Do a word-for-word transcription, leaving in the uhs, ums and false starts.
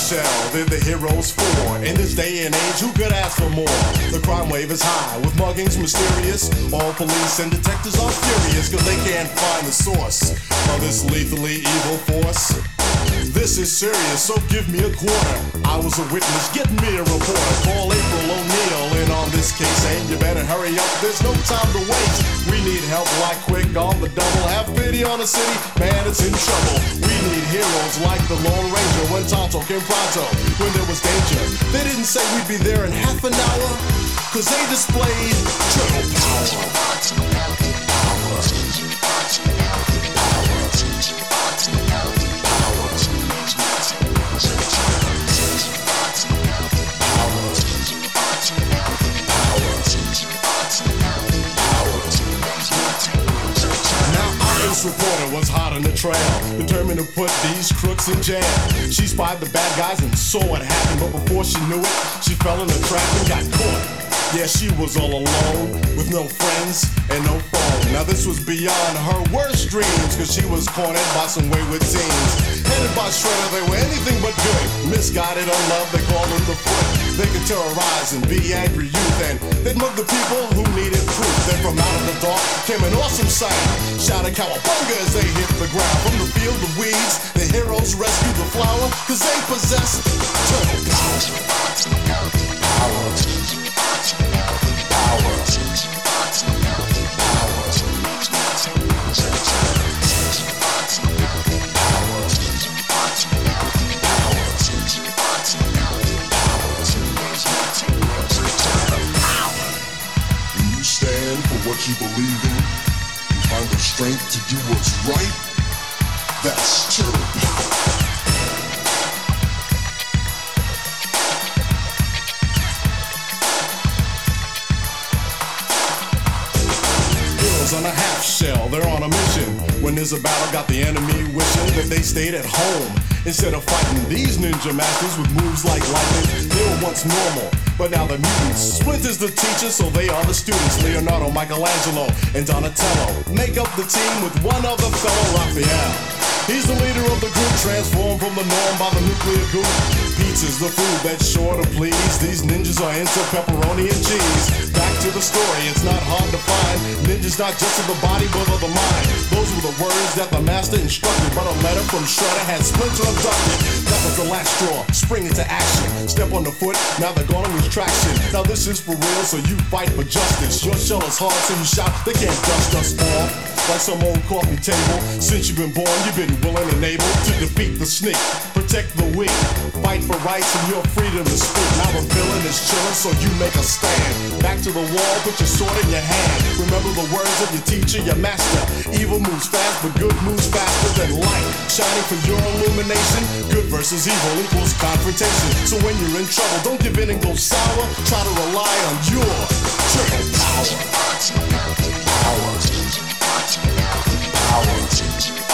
shell, they're the heroes for. In this day and age, who could ask for more? The crime wave is high, with muggings mysterious. All police and detectives are furious, cause they can't find the source of this lethally evil force. This is serious, so give me a quarter. I was a witness, get me a reporter. Call April O'Neil in on this case, and you better hurry up, there's no time to waste. We need help like quick on the double. Have pity on the city, man, it's in trouble. We need heroes like the Lone Ranger when Tonto came pronto, when there was danger. They didn't say we'd be there in half an hour, cause they displayed triple power. This reporter was hot on the trail, determined to put these crooks in jail. She spied the bad guys and saw what happened, but before she knew it, she fell in a trap and got caught. Yeah, she was all alone, with no friends and no phone. Now this was beyond her worst dreams, cause she was cornered by some wayward teens. Headed by Shredder, they were anything but good. Misguided on love, they called them the Foot. They could terrorize and be angry youth, and they'd mug the people who needed proof. Then from out of the dark came an awesome sight, shouting cowabunga as they hit the ground. From the field of weeds, the heroes rescued the flower, cause they possessed turtle power. Power. What you believe in, you find the strength to do what's right. That's turtle power. Heroes on a half shell, they're on a mission. When there's a battle, got the enemy wishing that they stayed at home. Instead of fighting these ninja masters with moves like lightning, they were once normal, but now they're mutants. Splinter's the teacher, so they are the students. Leonardo, Michelangelo, and Donatello make up the team with one other fellow, Raphael. He's the leader of the group, transformed from the norm by the nuclear goop. Pizza's the food that's sure to please. These ninjas are into pepperoni and cheese. Back to the story, it's not hard to find. Ninjas not just of the body, but of the mind. Those were the words that the master instructed, but a letter from Shredder had Splinter abducted. That was the last straw, spring into action. Step on the foot, now they're gonna lose traction. Now this is for real, so you fight for justice. Your shell is hard, so you shout, they can't dust us off like some old coffee table. Since you've been born, you've been willing and able to defeat the sneak, protect the weak, fight for rights and your freedom to speak. Now the villain is chilling, so you make a stand. Back to the wall, put your sword in your hand. Remember the words of your teacher, your master. Evil moves fast, but good moves faster than light. Shining for your illumination. Good versus evil equals confrontation. So when you're in trouble, don't give in and go sour. Try to rely on your triple power. Power. Power. Power.